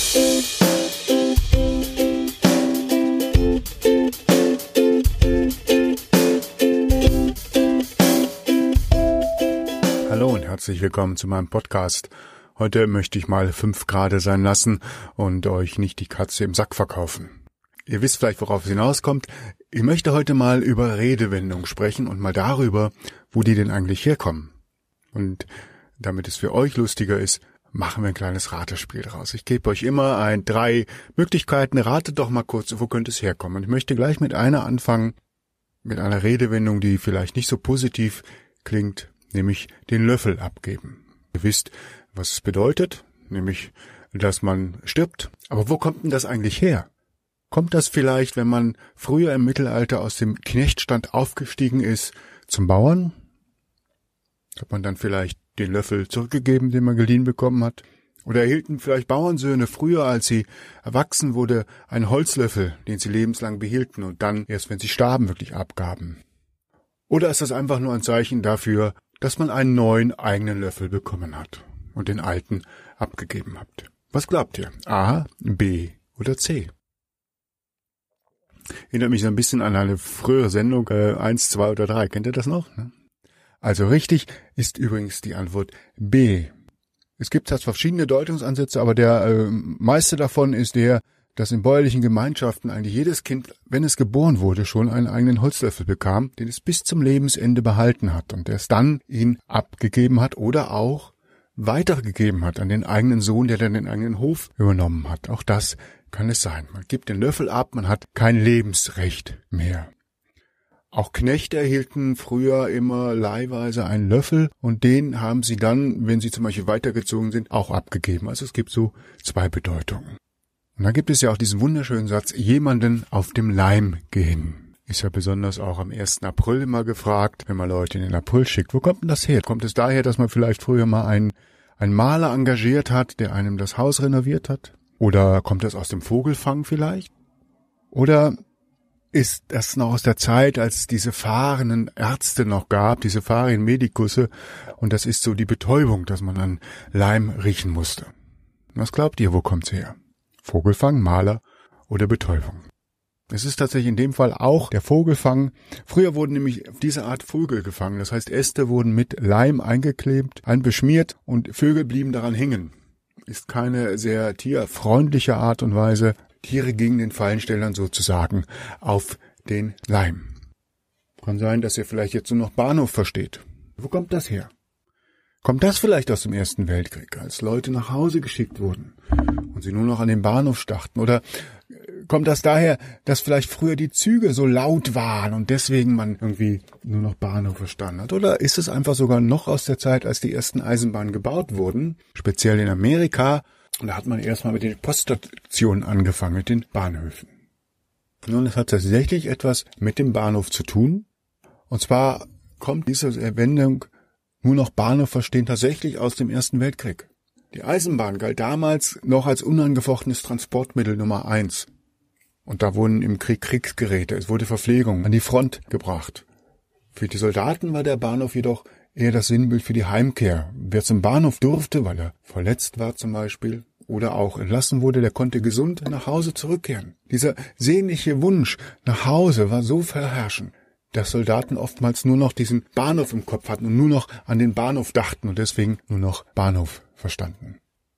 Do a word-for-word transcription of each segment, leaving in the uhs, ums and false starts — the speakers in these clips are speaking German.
Hallo und herzlich willkommen zu meinem Podcast. Heute möchte ich mal fünf Grade sein lassen und euch nicht die Katze im Sack verkaufen. Ihr wisst vielleicht, worauf es hinauskommt. Ich möchte heute mal über Redewendungen sprechen und mal darüber, wo die denn eigentlich herkommen. Und damit es für euch lustiger ist, machen wir ein kleines Ratespiel draus. Ich gebe euch immer ein, drei Möglichkeiten. Ratet doch mal kurz, wo könnte es herkommen. Und ich möchte gleich mit einer anfangen, mit einer Redewendung, die vielleicht nicht so positiv klingt, nämlich den Löffel abgeben. Ihr wisst, was es bedeutet, nämlich, dass man stirbt. Aber wo kommt denn das eigentlich her? Kommt das vielleicht, wenn man früher im Mittelalter aus dem Knechtstand aufgestiegen ist zum Bauern? Hat man dann vielleicht den Löffel zurückgegeben, den man geliehen bekommen hat? Oder erhielten vielleicht Bauernsöhne früher, als sie erwachsen wurde, einen Holzlöffel, den sie lebenslang behielten und dann, erst wenn sie starben, wirklich abgaben? Oder ist das einfach nur ein Zeichen dafür, dass man einen neuen eigenen Löffel bekommen hat und den alten abgegeben hat? Was glaubt ihr? A, B oder C? Erinnert mich so ein bisschen an eine frühere Sendung, äh, eins, zwei oder drei. Kennt ihr das noch? Also richtig ist übrigens die Antwort B. Es gibt zwar verschiedene Deutungsansätze, aber der äh, meiste davon ist der, dass in bäuerlichen Gemeinschaften eigentlich jedes Kind, wenn es geboren wurde, schon einen eigenen Holzlöffel bekam, den es bis zum Lebensende behalten hat und erst dann ihn abgegeben hat oder auch weitergegeben hat an den eigenen Sohn, der dann den eigenen Hof übernommen hat. Auch das kann es sein. Man gibt den Löffel ab, man hat kein Lebensrecht mehr. Auch Knechte erhielten früher immer leihweise einen Löffel und den haben sie dann, wenn sie zum Beispiel weitergezogen sind, auch abgegeben. Also es gibt so zwei Bedeutungen. Und dann gibt es ja auch diesen wunderschönen Satz, jemanden auf dem Leim gehen. Ist ja besonders auch am ersten April immer gefragt, wenn man Leute in den April schickt. Wo kommt denn das her? Kommt es daher, dass man vielleicht früher mal einen, einen Maler engagiert hat, der einem das Haus renoviert hat? Oder kommt das aus dem Vogelfang vielleicht? Oder ist das noch aus der Zeit, als es diese fahrenden Ärzte noch gab, diese fahrenden Medikusse, und das ist so die Betäubung, dass man an Leim riechen musste? Was glaubt ihr, wo kommt's her? Vogelfang, Maler oder Betäubung? Es ist tatsächlich in dem Fall auch der Vogelfang. Früher wurden nämlich auf diese Art Vögel gefangen. Das heißt, Äste wurden mit Leim eingeklebt, einbeschmiert und Vögel blieben daran hängen. Ist keine sehr tierfreundliche Art und Weise. Tiere gingen den Fallenstellern sozusagen auf den Leim. Kann sein, dass ihr vielleicht jetzt nur noch Bahnhof versteht. Wo kommt das her? Kommt das vielleicht aus dem Ersten Weltkrieg, als Leute nach Hause geschickt wurden und sie nur noch an den Bahnhof starrten? Oder kommt das daher, dass vielleicht früher die Züge so laut waren und deswegen man irgendwie nur noch Bahnhof verstanden hat? Oder ist es einfach sogar noch aus der Zeit, als die ersten Eisenbahnen gebaut wurden, speziell in Amerika? Und da hat man erstmal mit den Poststationen angefangen, mit den Bahnhöfen. Nun, es hat tatsächlich etwas mit dem Bahnhof zu tun. Und zwar kommt diese Wendung, nur noch Bahnhof verstehen, tatsächlich aus dem Ersten Weltkrieg. Die Eisenbahn galt damals noch als unangefochtenes Transportmittel Nummer eins. Und da wurden im Krieg Kriegsgeräte, es wurde Verpflegung an die Front gebracht. Für die Soldaten war der Bahnhof jedoch eher das Sinnbild für die Heimkehr. Wer zum Bahnhof durfte, weil er verletzt war zum Beispiel, oder auch entlassen wurde, der konnte gesund nach Hause zurückkehren. Dieser sehnliche Wunsch nach Hause war so verherrschend, dass Soldaten oftmals nur noch diesen Bahnhof im Kopf hatten und nur noch an den Bahnhof dachten und deswegen nur noch Bahnhof verstanden.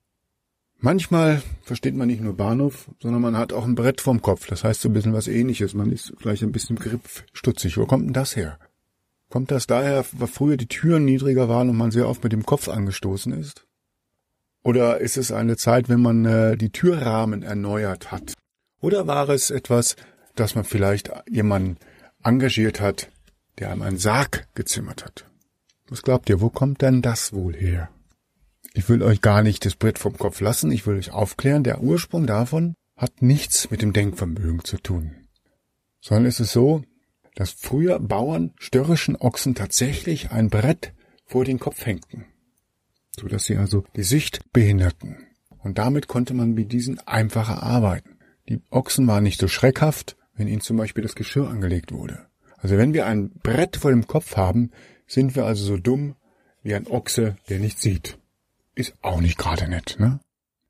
Manchmal versteht man nicht nur Bahnhof, sondern man hat auch ein Brett vorm Kopf. Das heißt so ein bisschen was Ähnliches. Man ist vielleicht ein bisschen griffstutzig. Wo kommt denn das her? Kommt das daher, weil früher die Türen niedriger waren und man sehr oft mit dem Kopf angestoßen ist? Oder ist es eine Zeit, wenn man äh, die Türrahmen erneuert hat? Oder war es etwas, dass man vielleicht jemanden engagiert hat, der einem einen Sarg gezimmert hat? Was glaubt ihr, wo kommt denn das wohl her? Ich will euch gar nicht das Brett vom Kopf lassen, ich will euch aufklären, der Ursprung davon hat nichts mit dem Denkvermögen zu tun. Sondern es ist so, dass früher Bauern störrischen Ochsen tatsächlich ein Brett vor den Kopf hängten, so dass sie also die Sicht behinderten. Und damit konnte man mit diesen einfacher arbeiten. Die Ochsen waren nicht so schreckhaft, wenn ihnen zum Beispiel das Geschirr angelegt wurde. Also wenn wir ein Brett vor dem Kopf haben, sind wir also so dumm wie ein Ochse, der nicht sieht. Ist auch nicht gerade nett, ne?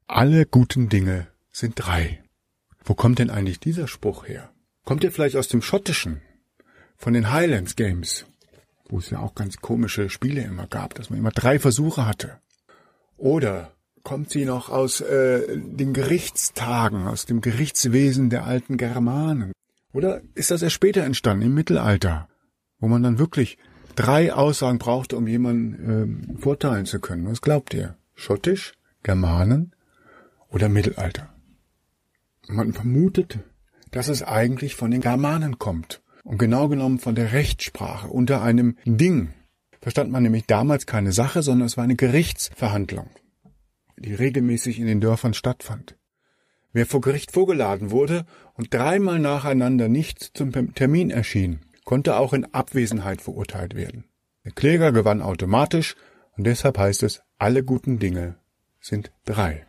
Alle guten Dinge sind drei. Wo kommt denn eigentlich dieser Spruch her? Kommt er vielleicht aus dem Schottischen, von den Highlands Games, wo es ja auch ganz komische Spiele immer gab, dass man immer drei Versuche hatte? Oder kommt sie noch aus äh, den Gerichtstagen, aus dem Gerichtswesen der alten Germanen? Oder ist das erst später entstanden, im Mittelalter, wo man dann wirklich drei Aussagen brauchte, um jemanden äh, vorteilen zu können? Was glaubt ihr? Schottisch, Germanen oder Mittelalter? Man vermutet, dass es eigentlich von den Germanen kommt. Und genau genommen von der Rechtssprache. Unter einem Ding verstand man nämlich damals keine Sache, sondern es war eine Gerichtsverhandlung, die regelmäßig in den Dörfern stattfand. Wer vor Gericht vorgeladen wurde und dreimal nacheinander nicht zum Termin erschien, konnte auch in Abwesenheit verurteilt werden. Der Kläger gewann automatisch und deshalb heißt es, alle guten Dinge sind drei.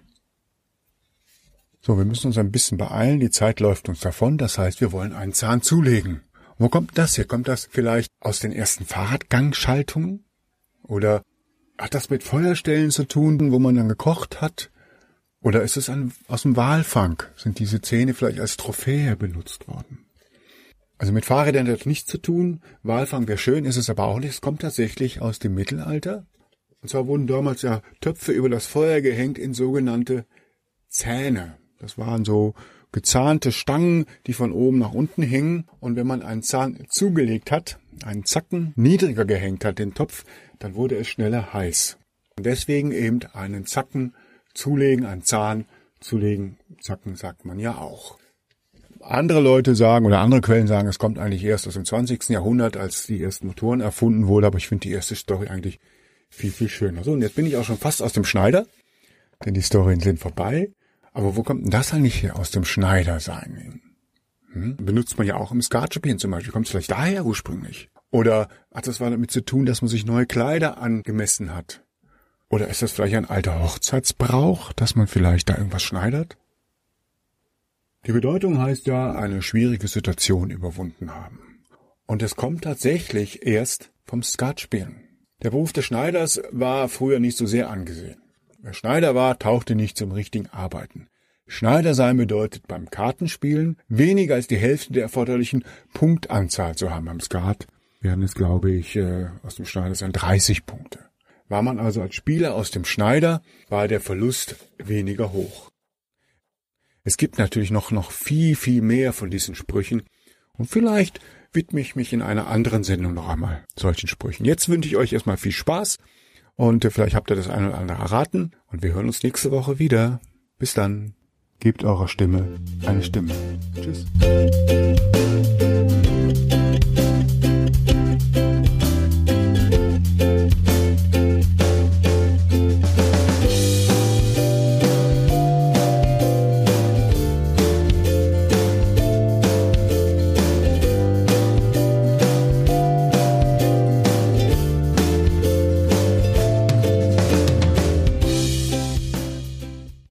So, wir müssen uns ein bisschen beeilen, die Zeit läuft uns davon, das heißt, wir wollen einen Zahn zulegen. Wo kommt das hier? Kommt das vielleicht aus den ersten Fahrradgangschaltungen? Oder hat das mit Feuerstellen zu tun, wo man dann gekocht hat? Oder ist es ein, aus dem Walfang? Sind diese Zähne vielleicht als Trophäe benutzt worden? Also mit Fahrrädern hat das nichts zu tun. Walfang wäre schön, ist es aber auch nicht. Es kommt tatsächlich aus dem Mittelalter. Und zwar wurden damals ja Töpfe über das Feuer gehängt in sogenannte Zähne. Das waren so gezahnte Stangen, die von oben nach unten hingen. Und wenn man einen Zahn zugelegt hat, einen Zacken niedriger gehängt hat, den Topf, dann wurde es schneller heiß. Und deswegen eben einen Zacken zulegen, einen Zahn zulegen, Zacken sagt man ja auch. Andere Leute sagen oder andere Quellen sagen, es kommt eigentlich erst aus dem zwanzigsten Jahrhundert, als die ersten Motoren erfunden wurden. Aber ich finde die erste Story eigentlich viel, viel schöner. So, und jetzt bin ich auch schon fast aus dem Schneider, denn die Storien sind vorbei. Aber wo kommt denn das eigentlich her, aus dem Schneider sein? Hm? Benutzt man ja auch im Skatspielen zum Beispiel. Kommt es vielleicht daher ursprünglich? Oder hat das was damit zu tun, dass man sich neue Kleider angemessen hat? Oder ist das vielleicht ein alter Hochzeitsbrauch, dass man vielleicht da irgendwas schneidert? Die Bedeutung heißt ja, eine schwierige Situation überwunden haben. Und es kommt tatsächlich erst vom Skatspielen. Der Beruf des Schneiders war früher nicht so sehr angesehen. Wer Schneider war, tauchte nicht zum richtigen Arbeiten. Schneider sein bedeutet beim Kartenspielen weniger als die Hälfte der erforderlichen Punktanzahl zu haben beim Skat. Wir haben jetzt, glaube ich, aus dem Schneider sein dreißig Punkte. War man also als Spieler aus dem Schneider, war der Verlust weniger hoch. Es gibt natürlich noch, noch viel, viel mehr von diesen Sprüchen. Und vielleicht widme ich mich in einer anderen Sendung noch einmal solchen Sprüchen. Jetzt wünsche ich euch erstmal viel Spaß. Und vielleicht habt ihr das eine oder andere erraten. Und wir hören uns nächste Woche wieder. Bis dann. Gebt eurer Stimme eine Stimme. Tschüss.